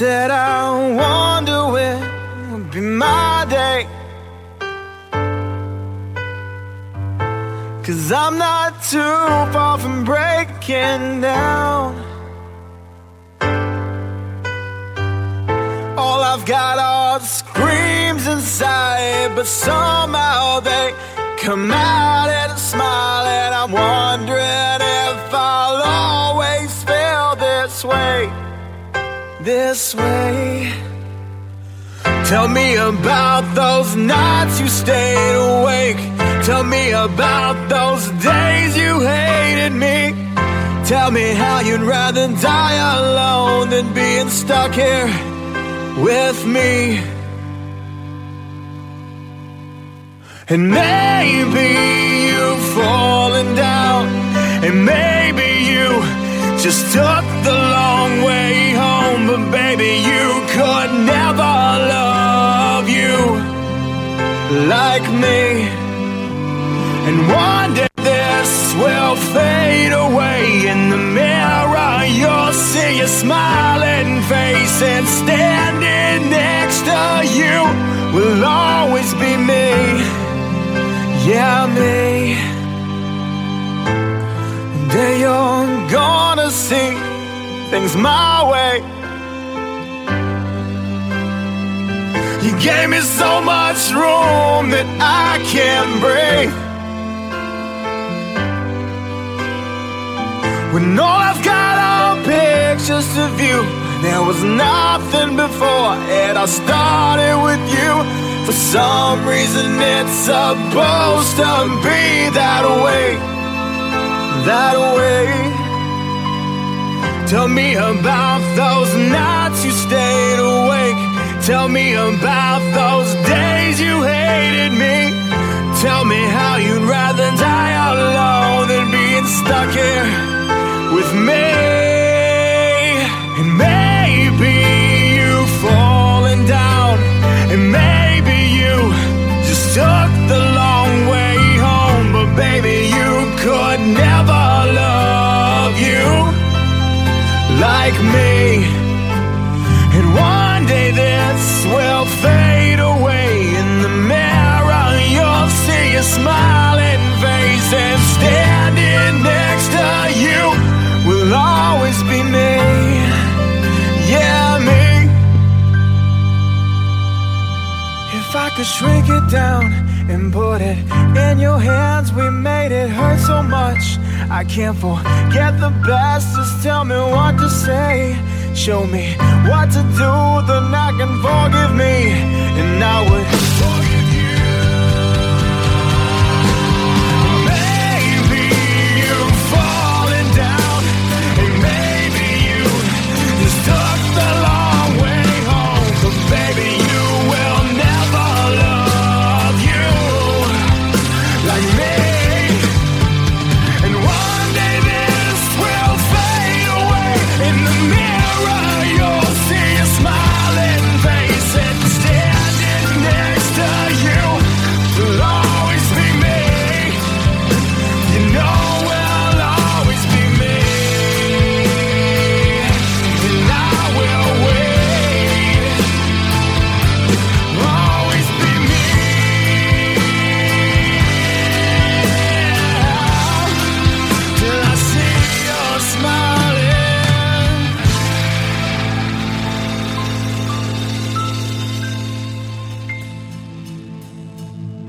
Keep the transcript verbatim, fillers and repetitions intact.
said I wonder when would be my day, 'cause I'm not too far from breaking down. All I've got are screams inside, but somehow they come out and smile, and I'm wondering if I'll always feel this way, this way. Tell me about those nights you stayed awake. Tell me about those days you hated me. Tell me how you'd rather die alone than being stuck here with me. And maybe you've fallen down, and maybe you just took the long way home, but baby, you could never love you like me. And one day this will fade away. In the mirror you'll see your smiling face, and standing next to you will always be me. Yeah, me. One day you're gonna see things my way. You gave me so much room that I can't breathe. When all I've got are pictures of you, there was nothing before, and I started with you. For some reason it's supposed to be that way, that way. Tell me about those nights you stayed awake. Tell me about those days you hated me. Tell me how you'd rather die alone than being stuck here with me. And maybe you've fallen down, and maybe you just took the long way home, but baby, you could never love you like me. And one day this will fade away. In the mirror you'll see your smiling face, and standing next to you will always be me. Yeah, me. If I could shrink it down and put it in your hands, we made it hurt so much I can't forget the best. Just tell me what to say, show me what to do, then I can forgive me, and I would